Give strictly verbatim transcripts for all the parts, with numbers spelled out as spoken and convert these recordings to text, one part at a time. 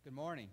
Good morning.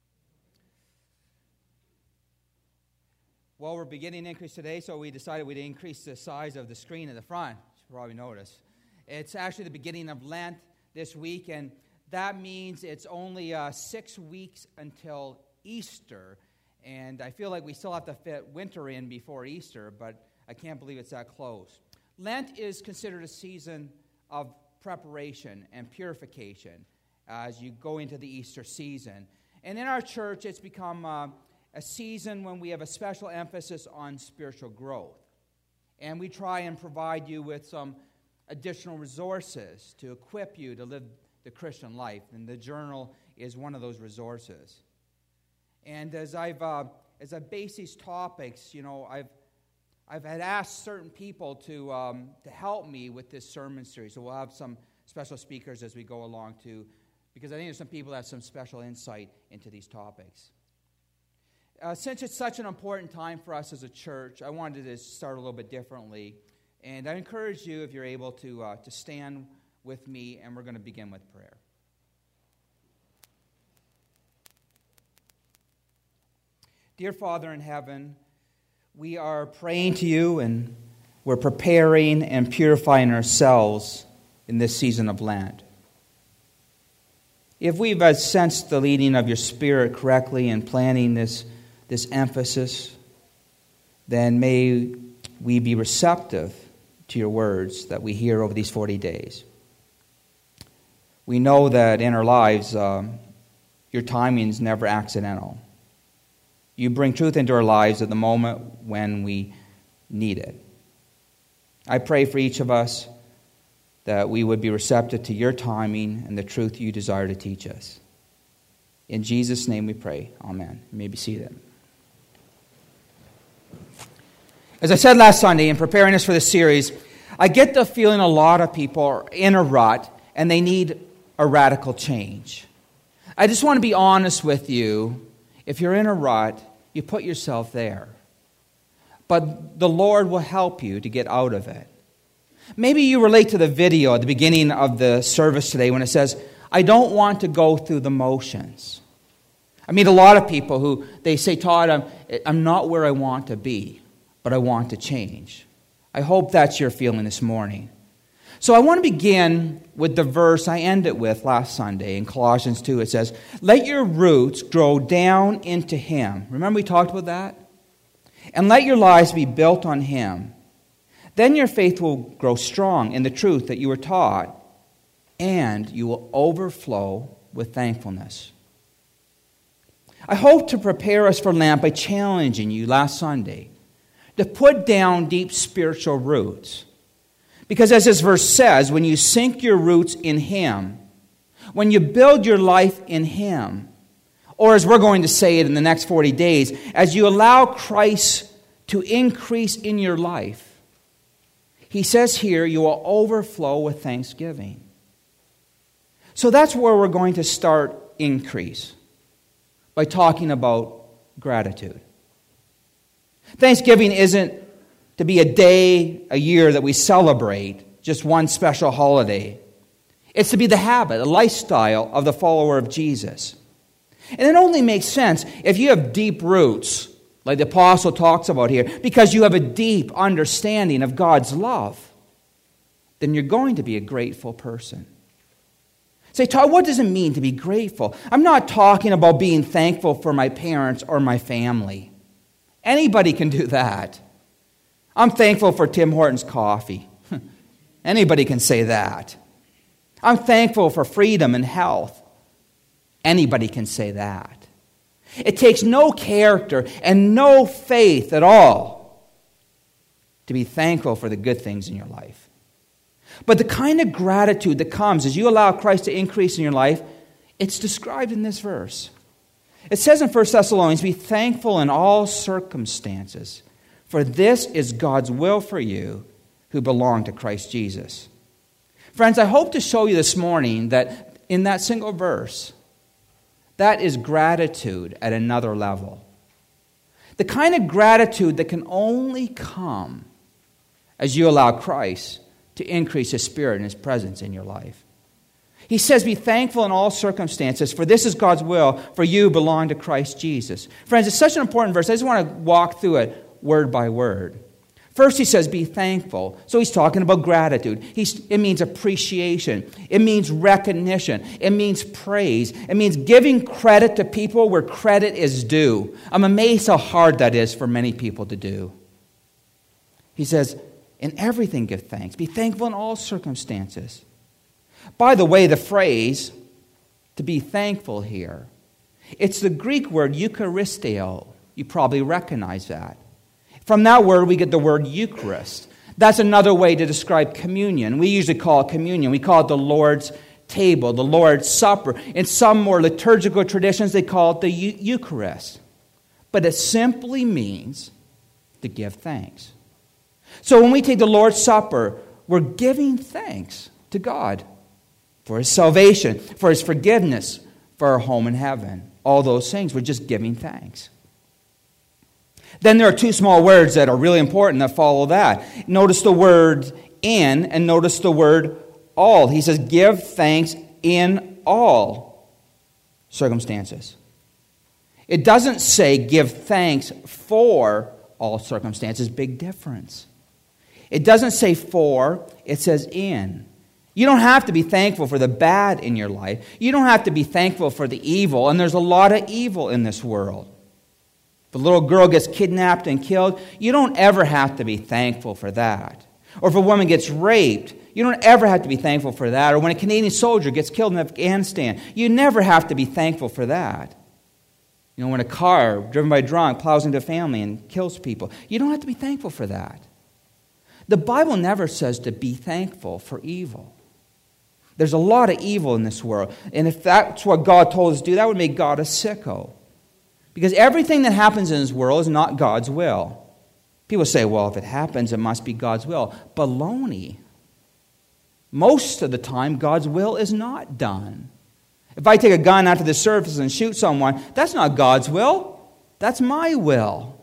Well, we're beginning to increase today, so we decided we'd increase the size of the screen in the front. You probably noticed. It's actually the beginning of Lent this week, and that means it's only uh, six weeks until Easter. And I feel like we still have to fit winter in before Easter, but I can't believe it's that close. Lent is considered a season of preparation and purification as you go into the Easter season. And in our church, it's become uh, a season when we have a special emphasis on spiritual growth. And we try and provide you with some additional resources to equip you to live the Christian life. And the journal is one of those resources. And as I've uh, as I base these topics, you know, I've I've had asked certain people to um, to help me with this sermon series. So we'll have some special speakers as we go along too, because I think there's some people that have some special insight into these topics. Uh, since it's such an important time for us as a church, I wanted to start a little bit differently. And I encourage you, if you're able, to uh, to stand with me, and we're going to begin with prayer. Dear Father in heaven, we are praying to you, and we're preparing and purifying ourselves in this season of Lent. If we've uh, sensed the leading of your Spirit correctly in planning this, this emphasis, then may we be receptive to your words that we hear over these forty days. We know that in our lives, um, your timing is never accidental. You bring truth into our lives at the moment when we need it. I pray for each of us that we would be receptive to your timing and the truth you desire to teach us. In Jesus' name we pray. Amen. You may be seated. As I said last Sunday in preparing us for this series, I get the feeling a lot of people are in a rut and they need a radical change. I just want to be honest with you. If you're in a rut, you put yourself there. But the Lord will help you to get out of it. Maybe you relate to the video at the beginning of the service today when it says, I don't want to go through the motions. I meet a lot of people who, they say, Todd, I'm, I'm not where I want to be, but I want to change. I hope that's your feeling this morning. So I want to begin with the verse I ended with last Sunday in Colossians two. It says, let your roots grow down into Him. Remember we talked about that? And let your lives be built on Him. Then your faith will grow strong in the truth that you were taught, and you will overflow with thankfulness. I hope to prepare us for Lent by challenging you last Sunday to put down deep spiritual roots. Because as this verse says, when you sink your roots in Him, when you build your life in Him, or as we're going to say it in the next forty days, as you allow Christ to increase in your life, He says here, you will overflow with thanksgiving. So that's where we're going to start increase, by talking about gratitude. Thanksgiving isn't to be a day, a year that we celebrate, just one special holiday. It's to be the habit, a lifestyle of the follower of Jesus. And it only makes sense if you have deep roots, like the apostle talks about here, because you have a deep understanding of God's love, then you're going to be a grateful person. Say, Todd, what does it mean to be grateful? I'm not talking about being thankful for my parents or my family. Anybody can do that. I'm thankful for Tim Hortons coffee. Anybody can say that. I'm thankful for freedom and health. Anybody can say that. It takes no character and no faith at all to be thankful for the good things in your life. But the kind of gratitude that comes as you allow Christ to increase in your life, it's described in this verse. It says in First Thessalonians, be thankful in all circumstances, for this is God's will for you who belong to Christ Jesus. Friends, I hope to show you this morning that in that single verse, that is gratitude at another level. The kind of gratitude that can only come as you allow Christ to increase His Spirit and His presence in your life. He says, be thankful in all circumstances, for this is God's will, for you belong to Christ Jesus. Friends, it's such an important verse. I just want to walk through it word by word. First, he says, be thankful. So he's talking about gratitude. He's, it means appreciation. It means recognition. It means praise. It means giving credit to people where credit is due. I'm amazed how hard that is for many people to do. He says, in everything give thanks. Be thankful in all circumstances. By the way, the phrase, to be thankful here, it's the Greek word eucharisteo. You probably recognize that. From that word, we get the word Eucharist. That's another way to describe communion. We usually call it communion. We call it the Lord's table, the Lord's Supper. In some more liturgical traditions, they call it the Eucharist. But it simply means to give thanks. So when we take the Lord's Supper, we're giving thanks to God for His salvation, for His forgiveness, for our home in heaven. All those things, we're just giving thanks. Then there are two small words that are really important that follow that. Notice the word in and notice the word all. He says, give thanks in all circumstances. It doesn't say give thanks for all circumstances. Big difference. It doesn't say for, it says in. You don't have to be thankful for the bad in your life. You don't have to be thankful for the evil, and there's a lot of evil in this world. If a little girl gets kidnapped and killed, you don't ever have to be thankful for that. Or if a woman gets raped, you don't ever have to be thankful for that. Or when a Canadian soldier gets killed in Afghanistan, you never have to be thankful for that. You know, when a car driven by a drunk plows into a family and kills people, you don't have to be thankful for that. The Bible never says to be thankful for evil. There's a lot of evil in this world. And if that's what God told us to do, that would make God a sicko. Because everything that happens in this world is not God's will. People say, well, if it happens, it must be God's will. Baloney. Most of the time, God's will is not done. If I take a gun out to the surface and shoot someone, that's not God's will. That's my will.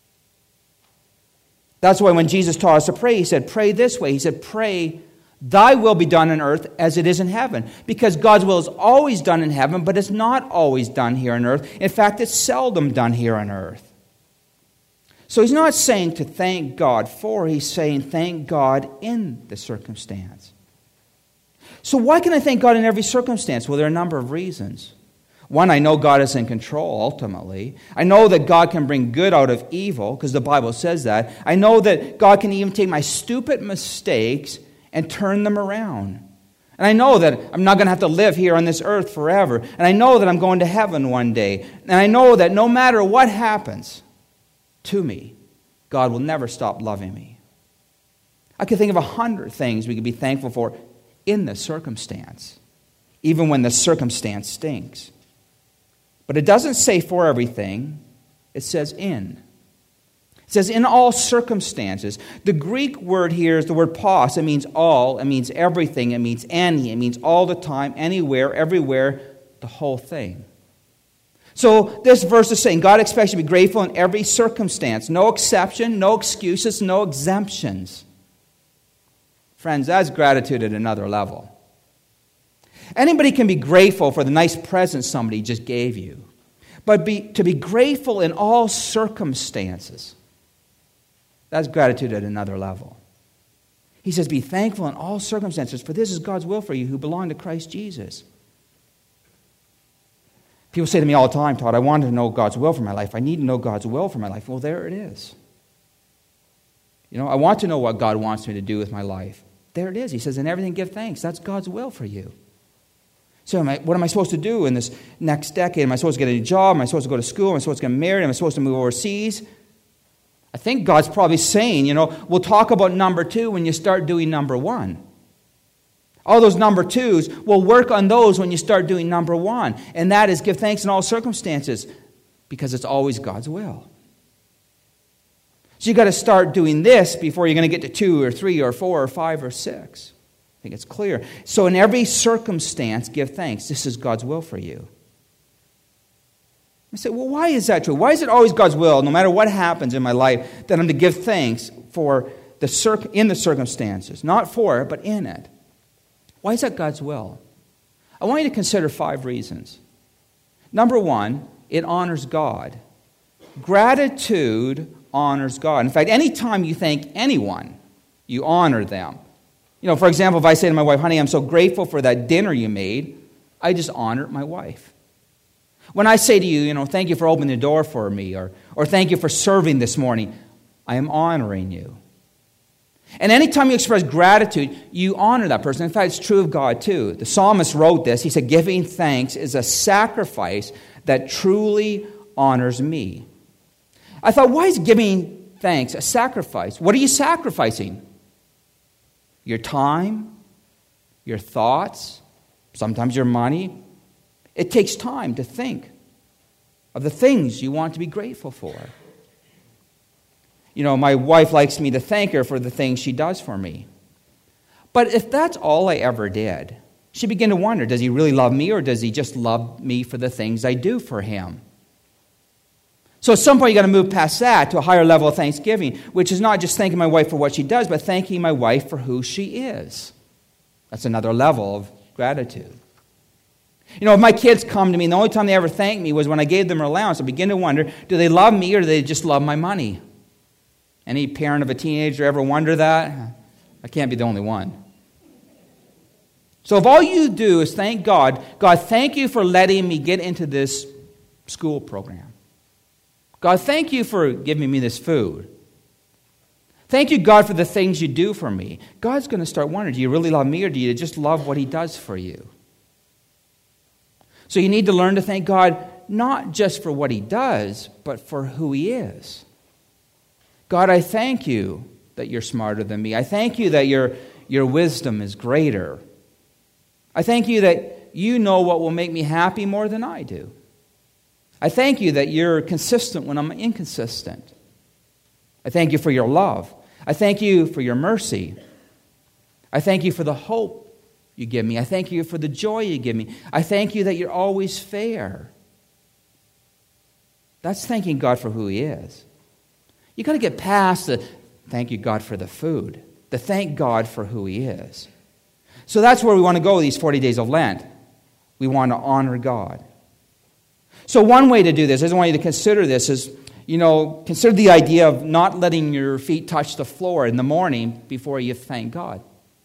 That's why when Jesus taught us to pray, He said, pray this way. He said, pray, thy will be done on earth as it is in heaven. Because God's will is always done in heaven, but it's not always done here on earth. In fact, it's seldom done here on earth. So He's not saying to thank God for, He's saying thank God in the circumstance. So why can I thank God in every circumstance? Well, there are a number of reasons. One, I know God is in control, ultimately. I know that God can bring good out of evil, because the Bible says that. I know that God can even take my stupid mistakes and turn them around. And I know that I'm not going to have to live here on this earth forever. And I know that I'm going to heaven one day. And I know that no matter what happens to me, God will never stop loving me. I could think of a hundred things we could be thankful for in the circumstance, even when the circumstance stinks. But it doesn't say for everything, it says in. It says, in all circumstances. The Greek word here is the word pos. It means all. It means everything. It means any. It means all the time, anywhere, everywhere, the whole thing. So this verse is saying God expects you to be grateful in every circumstance. No exception, no excuses, no exemptions. Friends, that's gratitude at another level. Anybody can be grateful for the nice present somebody just gave you. But be, to be grateful in all circumstances, that's gratitude at another level. He says, be thankful in all circumstances, for this is God's will for you who belong to Christ Jesus. People say to me all the time, Todd, I want to know God's will for my life. I need to know God's will for my life. Well, there it is. You know, I want to know what God wants me to do with my life. There it is. He says, in everything give thanks. That's God's will for you. So am I, what am I supposed to do in this next decade? Am I supposed to get a new job? Am I supposed to go to school? Am I supposed to get married? Am I supposed to move overseas? I think God's probably saying, you know, we'll talk about number two when you start doing number one. All those number twos, we'll work on those when you start doing number one. And that is give thanks in all circumstances, because it's always God's will. So you've got to start doing this before you're going to get to two or three or four or five or six. I think it's clear. So in every circumstance, give thanks. This is God's will for you. I say, well, why is that true? Why is it always God's will, no matter what happens in my life, that I'm to give thanks for the circ- in the circumstances? Not for it, but in it. Why is that God's will? I want you to consider five reasons. Number one, it honors God. Gratitude honors God. In fact, anytime you thank anyone, you honor them. You know, for example, if I say to my wife, honey, I'm so grateful for that dinner you made, I just honor my wife. When I say to you, you know, thank you for opening the door for me, or, or thank you for serving this morning, I am honoring you. And anytime you express gratitude, you honor that person. In fact, it's true of God too. The psalmist wrote this. He said, giving thanks is a sacrifice that truly honors me. I thought, why is giving thanks a sacrifice? What are you sacrificing? Your time, your thoughts, sometimes your money. It takes time to think of the things you want to be grateful for. You know, my wife likes me to thank her for the things she does for me. But if that's all I ever did, she began to wonder, does he really love me, or does he just love me for the things I do for him? So at some point, you've got to move past that to a higher level of thanksgiving, which is not just thanking my wife for what she does, but thanking my wife for who she is. That's another level of gratitude. You know, if my kids come to me, and the only time they ever thanked me was when I gave them an allowance, I begin to wonder, do they love me, or do they just love my money? Any parent of a teenager ever wonder that? I can't be the only one. So if all you do is thank God, God, thank you for letting me get into this school program. God, thank you for giving me this food. Thank you, God, for the things you do for me. God's going to start wondering, do you really love me, or do you just love what he does for you? So you need to learn to thank God not just for what he does, but for who he is. God, I thank you that you're smarter than me. I thank you that your, your wisdom is greater. I thank you that you know what will make me happy more than I do. I thank you that you're consistent when I'm inconsistent. I thank you for your love. I thank you for your mercy. I thank you for the hope you give me. I thank you for the joy you give me. I thank you that you're always fair. That's thanking God for who he is. You've got to get past the thank you, God, for the food. The thank God for who he is. So that's where we want to go with these forty days of Lent. We want to honor God. So one way to do this, I just want you to consider this, is, you know, consider the idea of not letting your feet touch the floor in the morning before you thank God.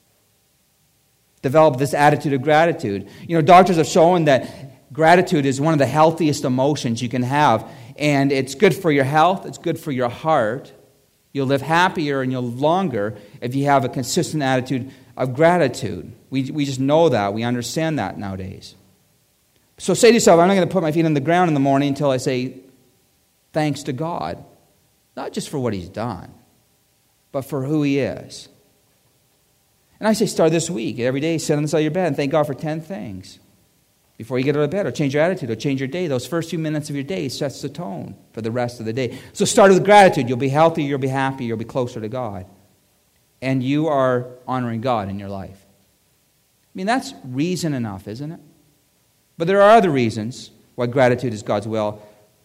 Develop this attitude of gratitude. You know, doctors have shown that gratitude is one of the healthiest emotions you can have. And it's good for your health. It's good for your heart. You'll live happier and you'll live longer if you have a consistent attitude of gratitude. We, we just know that. We understand that nowadays. So say to yourself, I'm not going to put my feet on the ground in the morning until I say thanks to God. Not just for what he's done, but for who he is. And I say start this week. Every day sit on the side of your bed and thank God for ten things. Before you get out of bed, or change your attitude, or change your day. Those first few minutes of your day sets the tone for the rest of the day. So start with gratitude. You'll be healthier, you'll be happier, you'll be closer to God. And you are honoring God in your life. I mean, that's reason enough, isn't it? But there are other reasons why gratitude is God's will.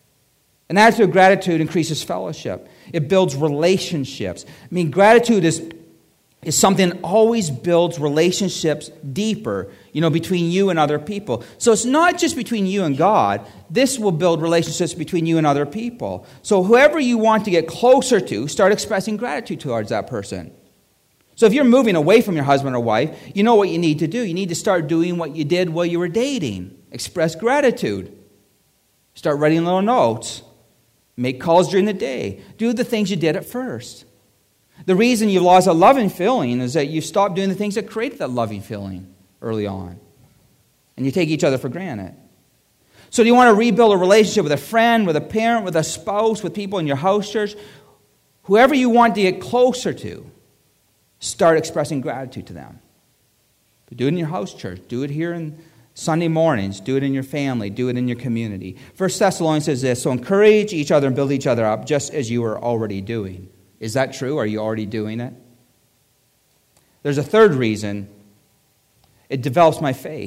An attitude of gratitude increases fellowship. It builds relationships. I mean, gratitude is is something that always builds relationships deeper, you know, between you and other people. So it's not just between you and God. This will build relationships between you and other people. So whoever you want to get closer to, start expressing gratitude towards that person. So if you're moving away from your husband or wife, you know what you need to do. You need to start doing what you did while you were dating. Express gratitude. Start writing little notes. Make calls during the day. Do the things you did at first. The reason you lost a loving feeling is that you stopped doing the things that created that loving feeling early on. And you take each other for granted. So do you want to rebuild a relationship with a friend, with a parent, with a spouse, with people in your house church? Whoever you want to get closer to, start expressing gratitude to them. But do it in your house church. Do it here in Sunday mornings. Do it in your family. Do it in your community. First Thessalonians says this, so encourage each other and build each other up just as you are already doing. Is that true? Are you already doing it? There's a third reason. It develops my faith.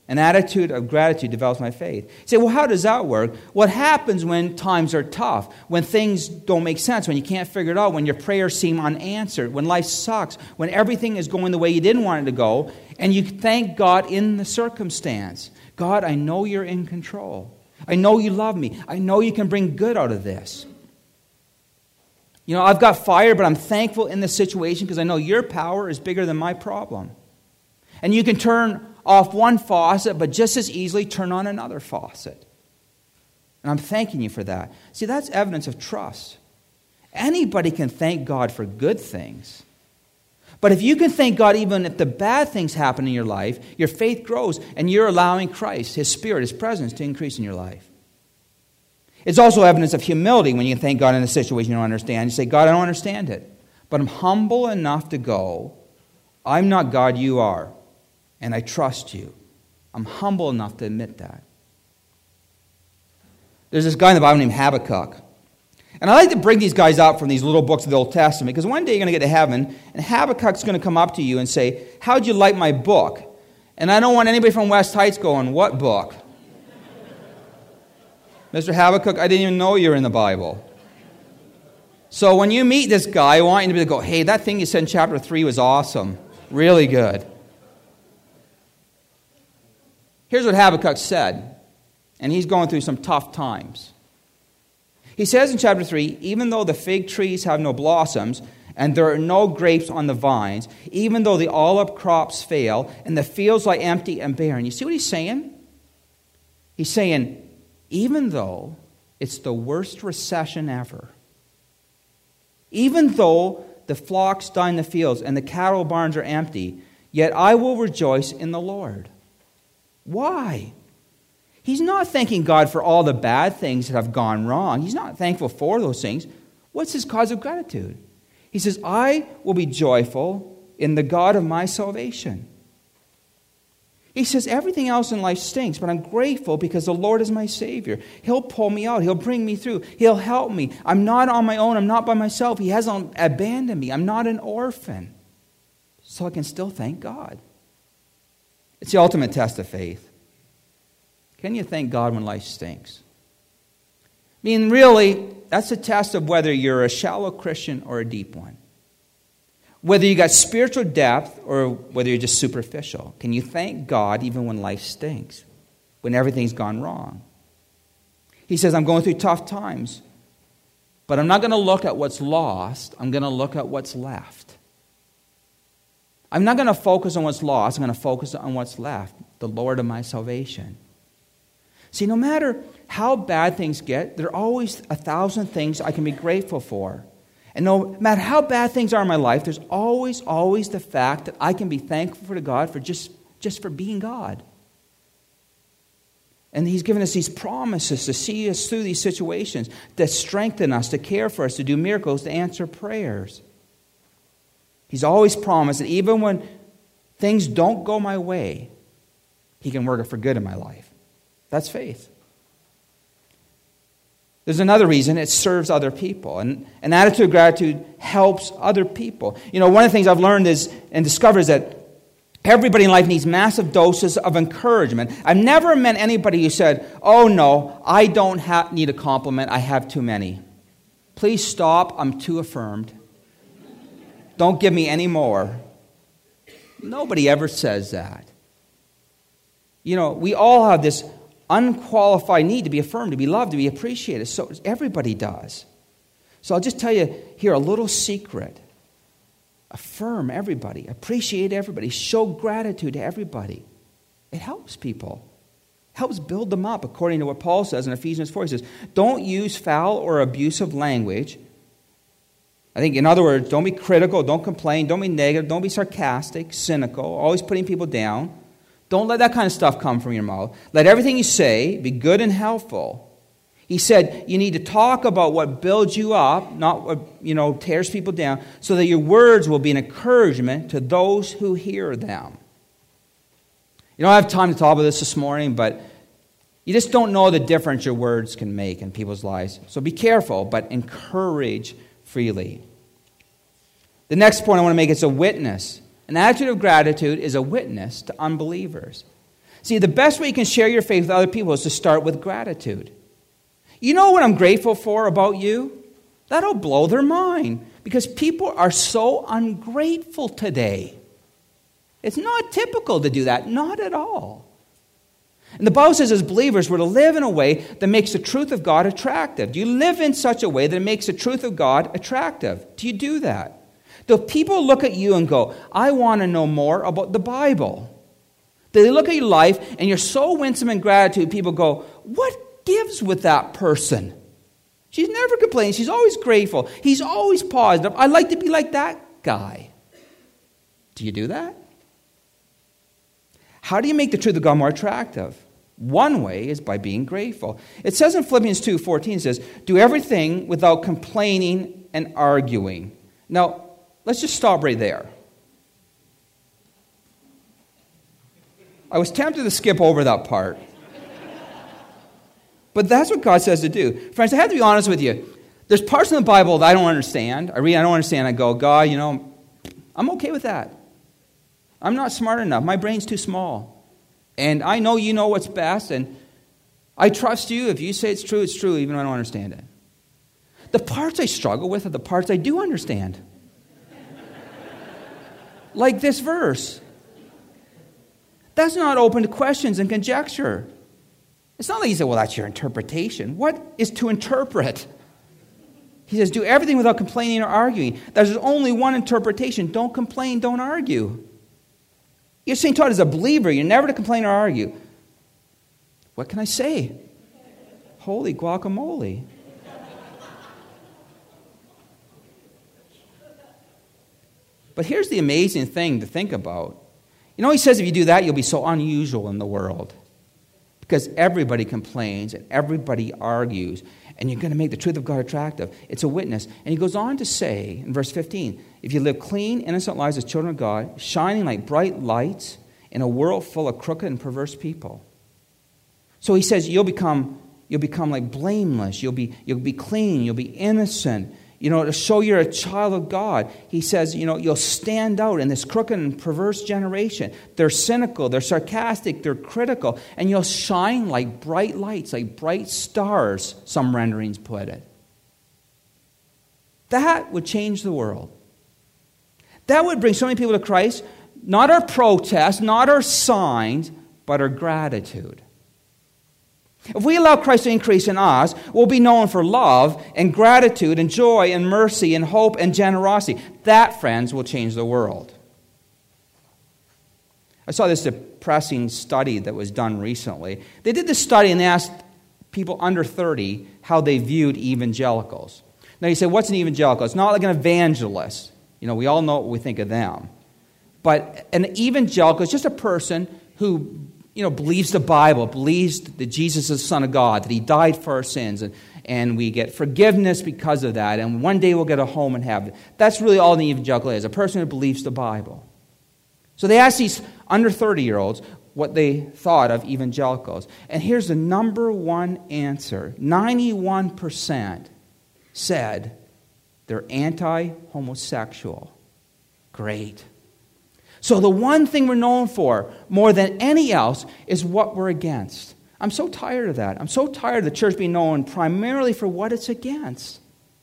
An attitude of gratitude develops my faith. You say, well, how does that work? What happens when times are tough, when things don't make sense, when you can't figure it out, when your prayers seem unanswered, when life sucks, when everything is going the way you didn't want it to go, and you thank God in the circumstance. God, I know you're in control. I know you love me. I know you can bring good out of this. You know, I've got fire, but I'm thankful in the situation because I know your power is bigger than my problem. And you can turn off one faucet, but just as easily turn on another faucet. And I'm thanking you for that. See, that's evidence of trust. Anybody can thank God for good things. But if you can thank God even if the bad things happen in your life, your faith grows and you're allowing Christ, His Spirit, His presence to increase in your life. It's also evidence of humility when you can thank God in a situation you don't understand. You say, God, I don't understand it, but I'm humble enough to go, I'm not God, you are. And I trust you. I'm humble enough to admit that. There's this guy in the Bible named Habakkuk. And I like to bring these guys out from these little books of the Old Testament because one day you're going to get to heaven and Habakkuk's going to come up to you and say, how'd you like my book? And I don't want anybody from West Heights going, what book? Mister Habakkuk, I didn't even know you were in the Bible. So when you meet this guy, I want you to go, hey, that thing you said in chapter three was awesome. Really good. Here's what Habakkuk said, and he's going through some tough times. He says in chapter three, even though the fig trees have no blossoms, and there are no grapes on the vines, even though the olive crops fail, and the fields lie empty and barren. You see what he's saying? He's saying, even though it's the worst recession ever, even though the flocks die in the fields and the cattle barns are empty, yet I will rejoice in the Lord. Why? He's not thanking God for all the bad things that have gone wrong. He's not thankful for those things. What's his cause of gratitude? He says, I will be joyful in the God of my salvation. He says, everything else in life stinks, but I'm grateful because the Lord is my Savior. He'll pull me out. He'll bring me through. He'll help me. I'm not on my own. I'm not by myself. He hasn't abandoned me. I'm not an orphan. So I can still thank God. It's the ultimate test of faith. Can you thank God when life stinks? I mean, really, that's a test of whether you're a shallow Christian or a deep one. Whether you got spiritual depth or whether you're just superficial. Can you thank God even when life stinks? When everything's gone wrong? He says, I'm going through tough times, but I'm not going to look at what's lost. I'm going to look at what's left. I'm not going to focus on what's lost. I'm going to focus on what's left, the Lord of my salvation. See, no matter how bad things get, there are always a thousand things I can be grateful for. And no matter how bad things are in my life, there's always, always the fact that I can be thankful to God for just, just for being God. And He's given us these promises to see us through these situations, that strengthen us, to care for us, to do miracles, to answer prayers. He's always promised that even when things don't go my way, He can work it for good in my life. That's faith. There's another reason: it serves other people. And an attitude of gratitude helps other people. You know, one of the things I've learned is and discovered is that everybody in life needs massive doses of encouragement. I've never met anybody who said, oh no, I don't ha- need a compliment, I have too many. Please stop, I'm too affirmed. Don't give me any more. Nobody ever says that. You know, we all have this unqualified need to be affirmed, to be loved, to be appreciated. So everybody does. So I'll just tell you here a little secret. Affirm everybody. Appreciate everybody. Show gratitude to everybody. It helps people. It helps build them up, according to what Paul says in Ephesians four. He says, don't use foul or abusive language. I think, in other words, don't be critical, don't complain, don't be negative, don't be sarcastic, cynical, always putting people down. Don't let that kind of stuff come from your mouth. Let everything you say be good and helpful. He said you need to talk about what builds you up, not what, you know, tears people down, so that your words will be an encouragement to those who hear them. You don't have time to talk about this this morning, but you just don't know the difference your words can make in people's lives. So be careful, but encourage freely. The next point I want to make is a witness. An attitude of gratitude is a witness to unbelievers. See, the best way you can share your faith with other people is to start with gratitude. You know what I'm grateful for about you? That'll blow their mind because people are so ungrateful today. It's not typical to do that, not at all. And the Bible says as believers, we're to live in a way that makes the truth of God attractive. Do you live in such a way that makes the truth of God attractive? Do you do that? Do people look at you and go, I want to know more about the Bible? Do they look at your life and you're so winsome in gratitude, people go, what gives with that person? She's never complaining. She's always grateful. He's always positive. I'd like to be like that guy. Do you do that? How do you make the truth of God more attractive? One way is by being grateful. It says in Philippians two fourteen, it says, do everything without complaining and arguing. Now, let's just stop right there. I was tempted to skip over that part. But that's what God says to do. Friends, I have to be honest with you. There's parts in the Bible that I don't understand. I read, I don't understand. I go, God, you know, I'm okay with that. I'm not smart enough. My brain's too small. And I know you know what's best, and I trust you. If you say it's true, it's true, even though I don't understand it. The parts I struggle with are the parts I do understand. Like this verse. That's not open to questions and conjecture. It's not like he said, well, that's your interpretation. What is to interpret? He says, do everything without complaining or arguing. There's only one interpretation. Don't complain, don't argue. You're saying, Todd, as a believer, you're never to complain or argue. What can I say? Holy guacamole. But here's the amazing thing to think about. You know, he says if you do that, you'll be so unusual in the world. Because everybody complains and everybody argues. And you're going to make the truth of God attractive. It's a witness. And he goes on to say in verse fifteen, if you live clean, innocent lives as children of God, shining like bright lights in a world full of crooked and perverse people. So he says you'll become you'll become like blameless. You'll be you'll be clean. You'll be innocent. You know, to show you're a child of God. He says, you know, you'll stand out in this crooked and perverse generation. They're cynical, they're sarcastic, they're critical, and you'll shine like bright lights, like bright stars, some renderings put it. That would change the world. That would bring so many people to Christ, not our protest, not our signs, but our gratitude. If we allow Christ to increase in us, we'll be known for love and gratitude and joy and mercy and hope and generosity. That, friends, will change the world. I saw this depressing study that was done recently. They did this study and they asked people under thirty how they viewed evangelicals. Now you say, what's an evangelical? It's not like an evangelist. You know, we all know what we think of them. But an evangelical is just a person who, you know, believes the Bible, believes that Jesus is the Son of God, that He died for our sins, and, and we get forgiveness because of that, and one day we'll get a home in heaven. That's really all an evangelical is, a person who believes the Bible. So they asked these under thirty-year-olds what they thought of evangelicals. And here's the number one answer. ninety-one percent said they're anti-homosexual. Great. So the one thing we're known for, more than any else, is what we're against. I'm so tired of that. I'm so tired of the church being known primarily for what it's against.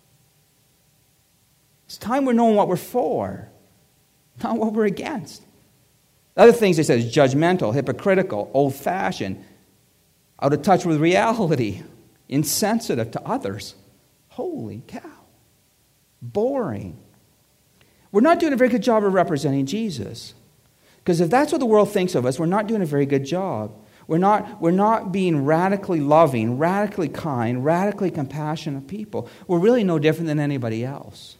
It's time we're knowing what we're for, not what we're against. Other things they said is judgmental, hypocritical, old-fashioned, out of touch with reality, insensitive to others. Holy cow. Boring. We're not doing a very good job of representing Jesus. Because if that's what the world thinks of us, we're not doing a very good job. We're not, we're not being radically loving, radically kind, radically compassionate people. We're really no different than anybody else.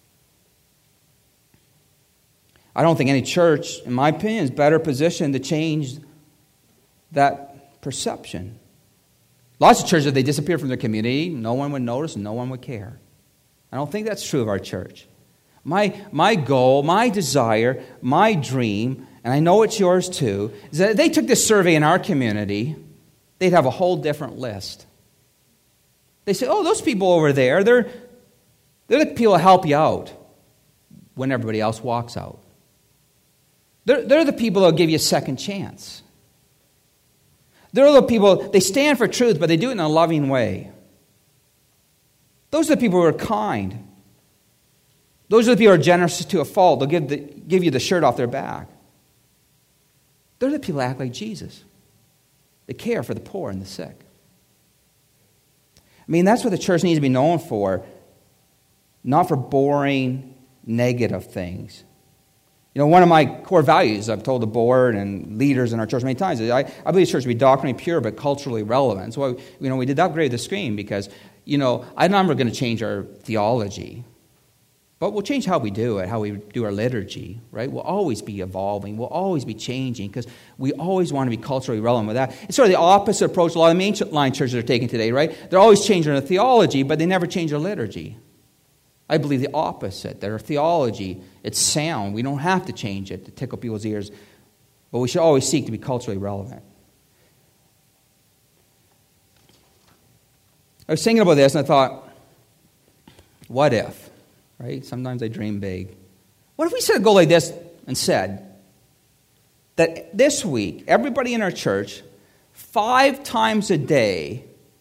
I don't think any church, in my opinion, is better positioned to change that perception. Lots of churches, if they disappear from their community, no one would notice and no one would care. I don't think that's true of our church. My, my goal, my desire, my dream, and I know it's yours too, is that if they took this survey in our community, they'd have a whole different list. They say, oh, those people over there, they're, they're the people who help you out when everybody else walks out. They're, they're the people that will give you a second chance. They're the people, they stand for truth, but they do it in a loving way. Those are the people who are kind. Those are the people who are generous to a fault. They'll give, the, give you the shirt off their back. They're the people who act like Jesus. They care for the poor and the sick. I mean, that's what the church needs to be known for, not for boring, negative things. You know, one of my core values, I've told the board and leaders in our church many times, is I, I believe the church to be doctrinally pure but culturally relevant. So, you know, we did upgrade the screen because, you know, I'm never going to change our theology. But we'll change how we do it, how we do our liturgy, right? We'll always be evolving. We'll always be changing because we always want to be culturally relevant with that. It's sort of the opposite approach a lot of mainline churches are taking today, right? They're always changing their theology, but they never change their liturgy. I believe the opposite, that our theology, it's sound. We don't have to change it to tickle people's ears, but we should always seek to be culturally relevant. I was thinking about this and I thought, what if? Right? Sometimes I dream big. What if we said go like this and said that this week, everybody in our church, five times a day,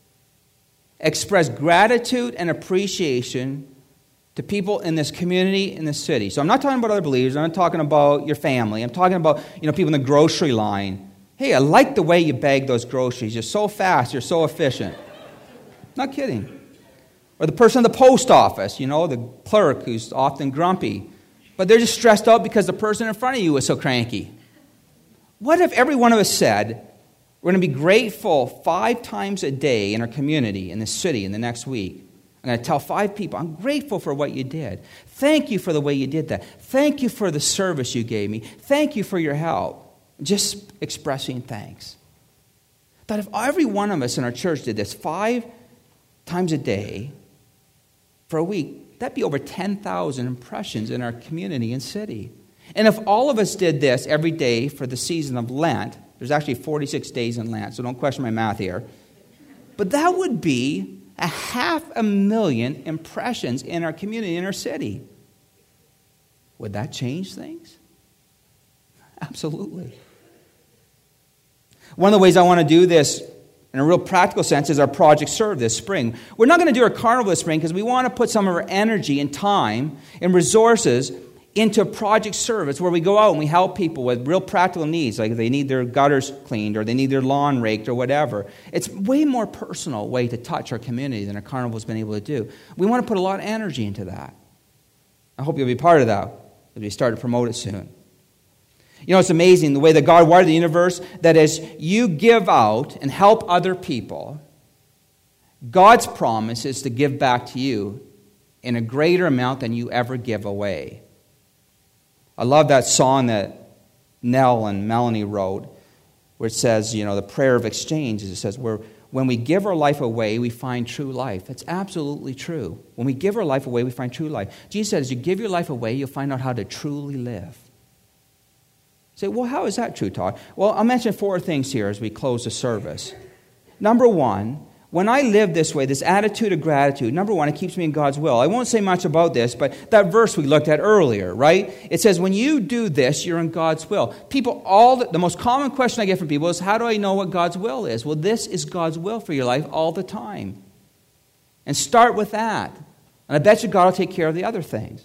express gratitude and appreciation to people in this community, in this city. So I'm not talking about other believers. I'm not talking about your family. I'm talking about, you know, people in the grocery line. Hey, I like the way you bag those groceries. You're so fast. You're so efficient. Not kidding. Or the person at the post office, you know, the clerk who's often grumpy. But they're just stressed out because the person in front of you is so cranky. What if every one of us said, we're going to be grateful five times a day in our community, in the city, in the next week. I'm going to tell five people, I'm grateful for what you did. Thank you for the way you did that. Thank you for the service you gave me. Thank you for your help. Just expressing thanks. That if every one of us in our church did this five times a day, for a week, that'd be over ten thousand impressions in our community and city. And if all of us did this every day for the season of Lent, there's actually forty-six days in Lent, so don't question my math here. But that would be a half a million impressions in our community, in our city. Would that change things? Absolutely. One of the ways I want to do this in a real practical sense is our Project Serve this spring. We're not going to do our carnival this spring because we want to put some of our energy and time and resources into Project Serve. It's where we go out and we help people with real practical needs, like they need their gutters cleaned or they need their lawn raked or whatever. It's way more personal way to touch our community than a carnival has been able to do. We want to put a lot of energy into that. I hope you'll be part of that as we start to promote it soon. You know, it's amazing the way that God wired the universe, that as you give out and help other people, God's promise is to give back to you in a greater amount than you ever give away. I love that song that Nell and Melanie wrote, where it says, you know, the prayer of exchange, it says, where when we give our life away, we find true life. That's absolutely true. When we give our life away, we find true life. Jesus said, as you give your life away, you'll find out how to truly live. Say, well, how is that true, Todd? Well, I'll mention four things here as we close the service. Number one, when I live this way, this attitude of gratitude, number one, it keeps me in God's will. I won't say much about this, but that verse we looked at earlier, right? It says, when you do this, you're in God's will. People, all the, the most common question I get from people is, how do I know what God's will is? Well, this is God's will for your life all the time. And start with that. And I bet you God will take care of the other things.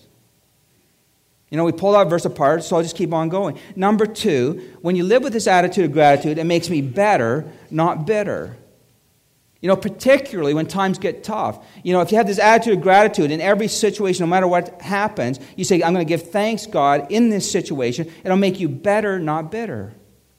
You know, we pulled that verse apart, so I'll just keep on going. Number two, when you live with this attitude of gratitude, it makes me better, not bitter. You know, particularly when times get tough. You know, if you have this attitude of gratitude in every situation, no matter what happens, you say, I'm going to give thanks, God, in this situation. It'll make you better, not bitter.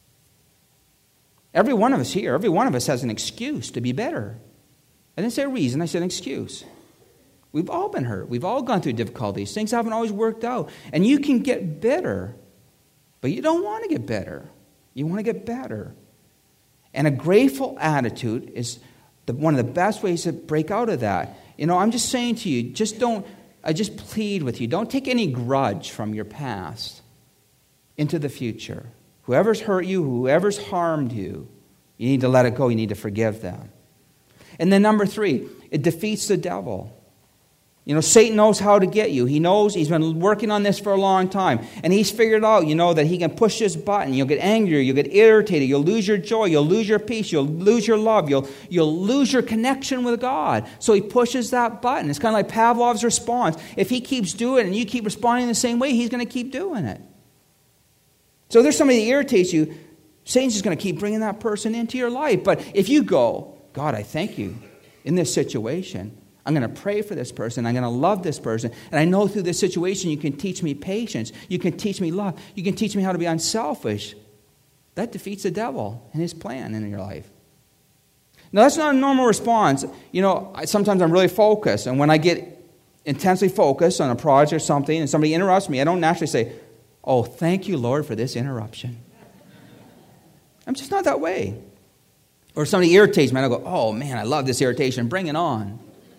Every one of us here, every one of us has an excuse to be bitter. I didn't say a reason, I said an excuse. We've all been hurt. We've all gone through difficulties. Things haven't always worked out. And you can get bitter, but you don't want to get bitter. You want to get better. And a grateful attitude is the, one of the best ways to break out of that. You know, I'm just saying to you, just don't, I just plead with you, don't take any grudge from your past into the future. Whoever's hurt you, whoever's harmed you, you need to let it go. You need to forgive them. And then number three, it defeats the devil. You know, Satan knows how to get you. He knows, he's been working on this for a long time. And he's figured out, you know, that he can push this button. You'll get angry, you'll get irritated, you'll lose your joy, you'll lose your peace, you'll lose your love, you'll, you'll lose your connection with God. So he pushes that button. It's kind of like Pavlov's response. If he keeps doing it and you keep responding the same way, he's going to keep doing it. So if there's somebody that irritates you, Satan's just going to keep bringing that person into your life. But if you go, God, I thank you in this situation. I'm going to pray for this person. I'm going to love this person. And I know through this situation you can teach me patience. You can teach me love. You can teach me how to be unselfish. That defeats the devil and his plan in your life. Now, that's not a normal response. You know, sometimes I'm really focused. And when I get intensely focused on a project or something and somebody interrupts me, I don't naturally say, oh, thank you, Lord, for this interruption. I'm just not that way. Or somebody irritates me and I go, oh, man, I love this irritation. Bring it on.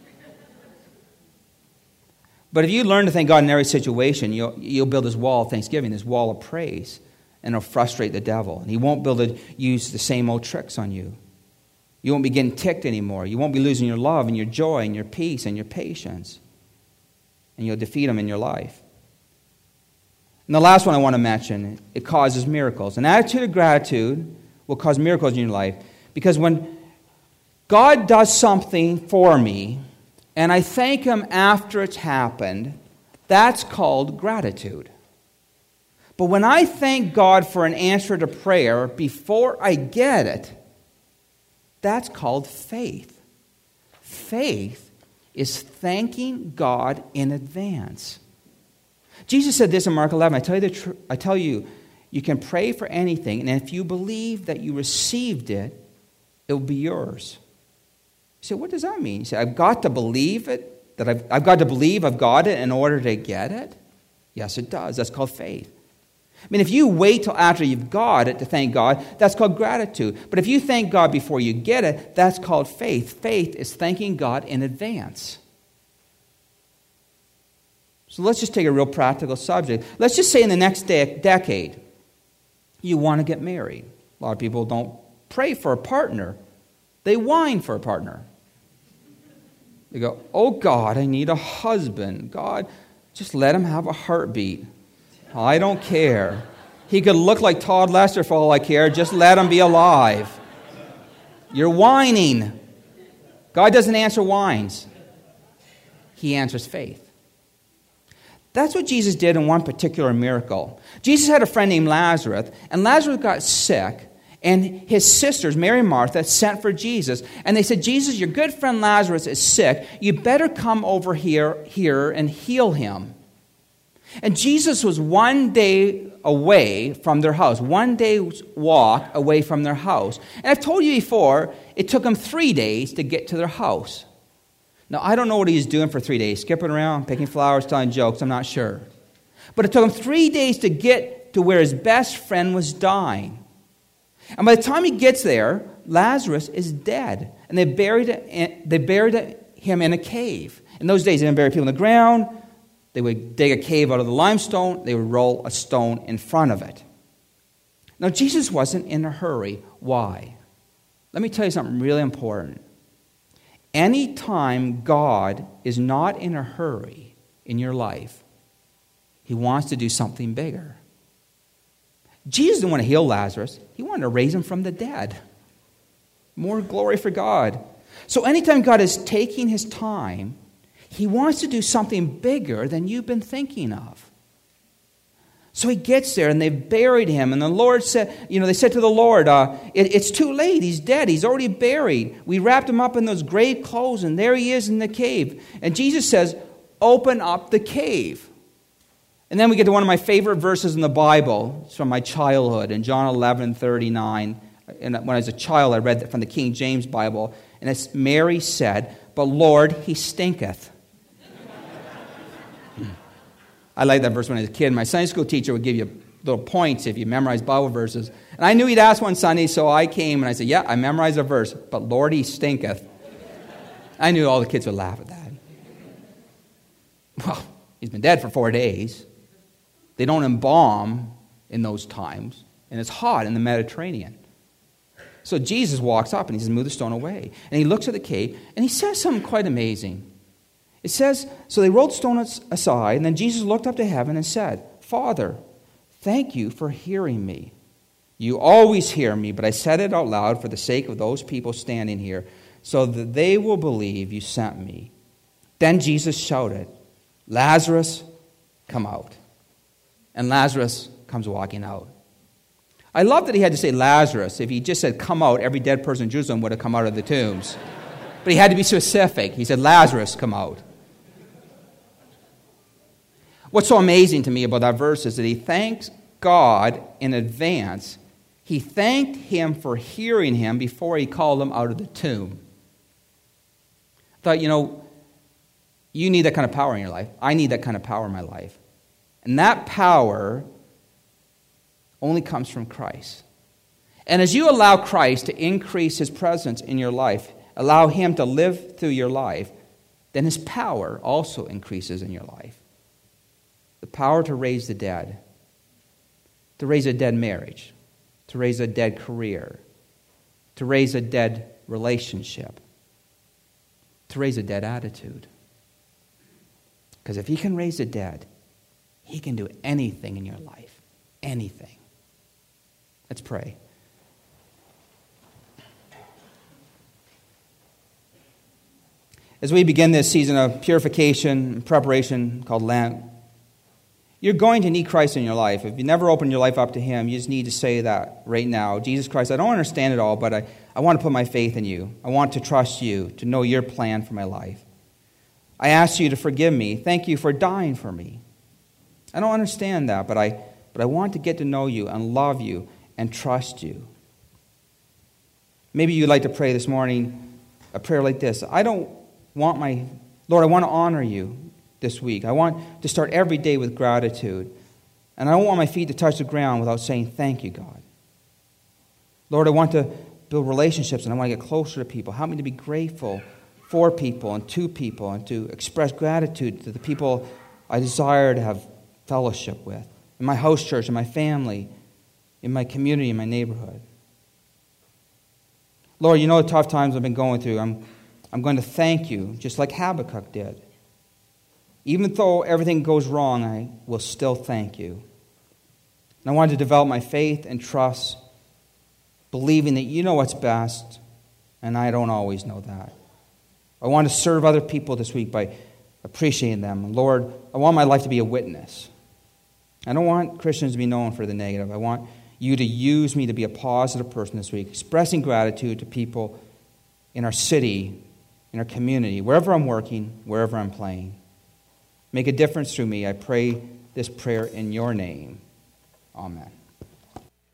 But if you learn to thank God in every situation, you'll, you'll build this wall of thanksgiving, this wall of praise, and it'll frustrate the devil. And he won't be able to use the same old tricks on you. You won't be getting ticked anymore. You won't be losing your love and your joy and your peace and your patience. And you'll defeat him in your life. And the last one I want to mention, it causes miracles. An attitude of gratitude will cause miracles in your life. Because when God does something for me, and I thank him after it's happened, that's called gratitude. But when I thank God for an answer to prayer before I get it, that's called faith. Faith is thanking God in advance. Jesus said this in Mark eleven, I tell you, the tr- I tell you, you can pray for anything, and if you believe that you received it, it will be yours. You say, what does that mean? You say, I've got to believe it, that I've, I've got to believe I've got it in order to get it? Yes, it does. That's called faith. I mean, if you wait till after you've got it to thank God, that's called gratitude. But if you thank God before you get it, that's called faith. Faith is thanking God in advance. So let's just take a real practical subject. Let's just say in the next de- decade, you want to get married. A lot of people don't pray for a partner. They whine for a partner. They go, oh God, I need a husband. God, just let him have a heartbeat. I don't care. He could look like Todd Lester for all I care. Just let him be alive. You're whining. God doesn't answer whines. He answers faith. That's what Jesus did in one particular miracle. Jesus had a friend named Lazarus, and Lazarus got sick. And his sisters, Mary and Martha, sent for Jesus. And they said, Jesus, your good friend Lazarus is sick. You better come over here, here and heal him. And Jesus was one day away from their house. One day's walk away from their house. And I've told you before, it took him three days to get to their house. Now, I don't know what he was doing for three days. Skipping around, picking flowers, telling jokes. I'm not sure. But it took him three days to get to where his best friend was dying. And by the time he gets there, Lazarus is dead. And they buried, they buried him in a cave. In those days, they didn't bury people in the ground. They would dig a cave out of the limestone. They would roll a stone in front of it. Now, Jesus wasn't in a hurry. Why? Let me tell you something really important. Anytime God is not in a hurry in your life, he wants to do something bigger. Jesus didn't want to heal Lazarus. He wanted to raise him from the dead. More glory for God. So anytime God is taking his time, he wants to do something bigger than you've been thinking of. So he gets there and they've buried him. And the Lord said, you know, they said to the Lord, uh, it, it's too late. He's dead. He's already buried. We wrapped him up in those grave clothes and there he is in the cave. And Jesus says, open up the cave. And then we get to one of my favorite verses in the Bible. It's from my childhood in John eleven thirty-nine. And when I was a child, I read that from the King James Bible. And it's Mary said, but Lord, he stinketh. I liked that verse when I was a kid. My Sunday school teacher would give you little points if you memorize Bible verses. And I knew he'd ask one Sunday, so I came and I said, yeah, I memorized a verse, but Lord, he stinketh. I knew all the kids would laugh at that. Well, he's been dead for four days. They don't embalm in those times, and it's hot in the Mediterranean. So Jesus walks up and he says, move the stone away. And he looks at the cave, and he says something quite amazing. It says, so they rolled stones aside, and then Jesus looked up to heaven and said, Father, thank you for hearing me. You always hear me, but I said it out loud for the sake of those people standing here, so that they will believe you sent me. Then Jesus shouted, Lazarus, come out. And Lazarus comes walking out. I love that he had to say Lazarus. If he just said come out, every dead person in Jerusalem would have come out of the tombs. But he had to be specific. He said, Lazarus, come out. What's so amazing to me about that verse is that he thanks God in advance. He thanked him for hearing him before he called him out of the tomb. I thought, you know, you need that kind of power in your life. I need that kind of power in my life. And that power only comes from Christ. And as you allow Christ to increase his presence in your life, allow him to live through your life, then his power also increases in your life. The power to raise the dead, to raise a dead marriage, to raise a dead career, to raise a dead relationship, to raise a dead attitude. Because if he can raise the dead, he can do anything in your life. Anything. Let's pray. As we begin this season of purification and preparation called Lent, you're going to need Christ in your life. If you never opened your life up to him, you just need to say that right now. Jesus Christ, I don't understand it all, but I, I want to put my faith in you. I want to trust you, to know your plan for my life. I ask you to forgive me. Thank you for dying for me. I don't understand that, but I, but I want to get to know you and love you and trust you. Maybe you'd like to pray this morning a prayer like this. I don't want my, Lord, I want to honor you this week. I want to start every day with gratitude. And I don't want my feet to touch the ground without saying, thank you, God. Lord, I want to build relationships and I want to get closer to people. Help me to be grateful for people and to people and to express gratitude to the people I desire to have fellowship with. In my house church, in my family, in my community, in my neighborhood. Lord, you know the tough times I've been going through. I'm, I'm going to thank you, just like Habakkuk did. Even though everything goes wrong, I will still thank you. And I want to develop my faith and trust, believing that you know what's best, and I don't always know that. I want to serve other people this week by appreciating them. Lord, I want my life to be a witness. I don't want Christians to be known for the negative. I want you to use me to be a positive person this week, expressing gratitude to people in our city, in our community, wherever I'm working, wherever I'm playing. Make a difference through me. I pray this prayer in your name. Amen.